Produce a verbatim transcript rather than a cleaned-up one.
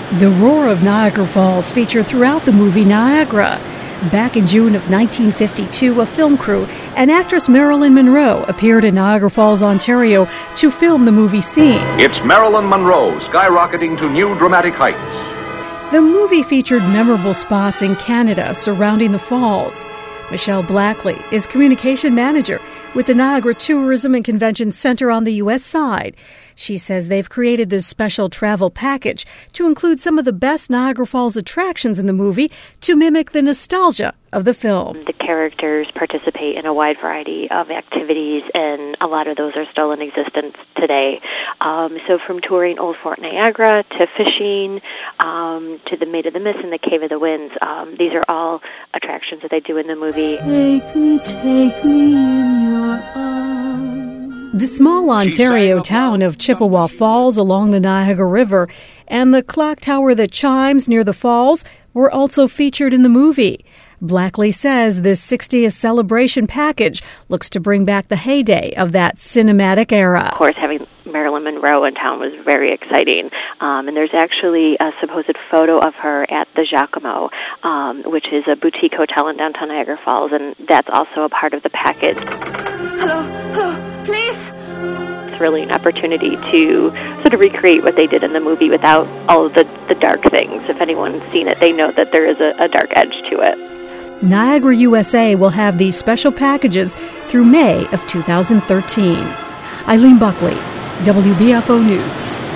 The roar of Niagara Falls featured throughout the movie Niagara. Back in June of nineteen fifty-two, a film crew and actress Marilyn Monroe appeared in Niagara Falls, Ontario to film the movie scenes. It's Marilyn Monroe skyrocketing to new dramatic heights. The movie featured memorable spots in Canada surrounding the falls. Michelle Blackley is communication manager with the Niagara Tourism and Convention Center on the U S side. She says they've created this special travel package to include some of the best Niagara Falls attractions in the movie to mimic the nostalgia of the film. The characters participate in a wide variety of activities, and a lot of those are still in existence today. Um, so from touring Old Fort Niagara to fishing um, to the Maid of the Mist and the Cave of the Winds, um, these are all attractions that they do in the movie. Take me, take me in your arms. The small Ontario town of Chippewa Falls along the Niagara River and the clock tower that chimes near the falls were also featured in the movie. Blackley says this sixtieth celebration package looks to bring back the heyday of that cinematic era. Of course, having Marilyn Monroe in town was very exciting. Um, and there's actually a supposed photo of her at the Jacquemus, um, which is a boutique hotel in downtown Niagara Falls, and that's also a part of the package. Hello, hello, please. It's really an opportunity to sort of recreate what they did in the movie without all of the, the dark things. If anyone's seen it, they know that there is a, a dark edge to it. Niagara U S A will have these special packages through May of two thousand thirteen. Eileen Buckley, W B F O News.